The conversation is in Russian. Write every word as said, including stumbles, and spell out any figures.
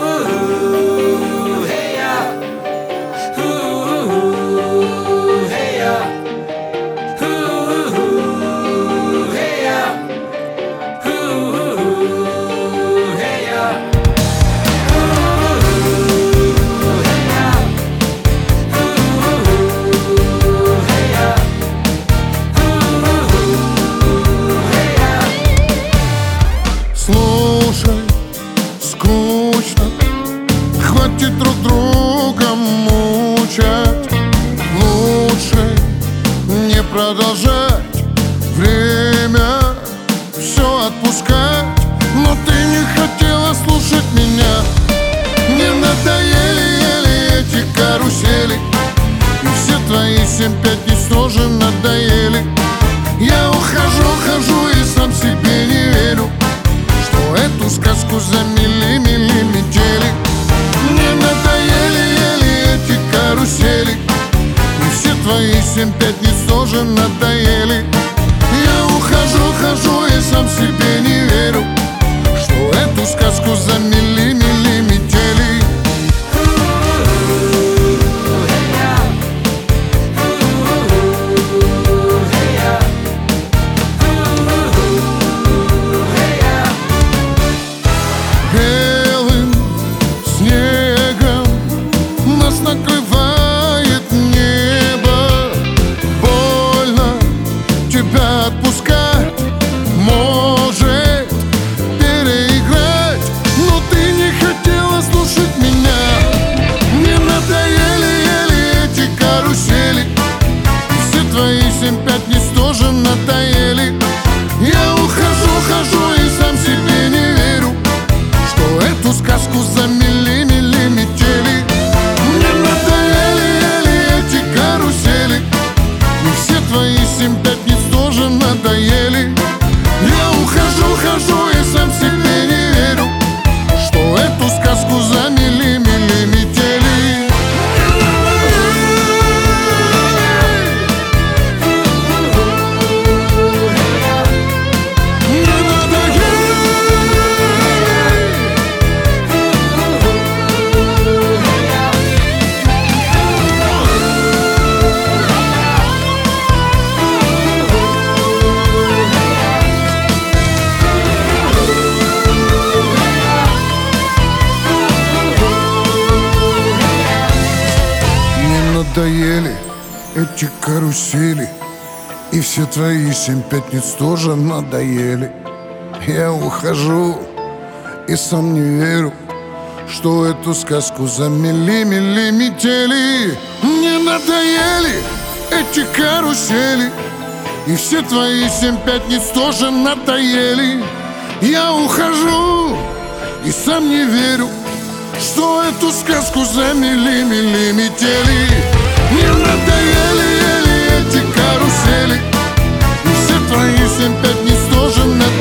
Хватит друг друга мучать, лучше не продолжать. Время все отпускать, но ты не хотела слушать меня. Мне надоели еле эти карусели, и все твои семь пятниц тоже надоели. Я ухожу, хожу и сам себе не верю, что эту сказку замели-мели метели. Мне надоели еле эти карусели, и все твои семь пятниц тоже надоели. Я ухожу, хожу и сам себе не верю, что эту сказку замели-мели метели. Накрывает небо, больно тебя отпускать, может переиграть, но ты не хотела слушать меня. Мне надоели еле эти карусели, все твои семь пятниц тоже надоели. Я ухожу, хожу и сам себе не верю, что эту сказку замели-мели метели. Твои семь пятниц тоже надоели. Я ухожу, хожу и сам себе не верю, что эту сказку замели-мели метели. Надоели эти карусели, и все твои семь пятниц тоже надоели. Я ухожу и сам не верю, что эту сказку замели-мели метели. Мне надоели эти карусели, и все твои семь пятниц тоже надоели. Я ухожу и сам не верю, что эту сказку замели-мели метели. Мне надоели еле эти карусели, и все твои семь пятниц тоже надоели.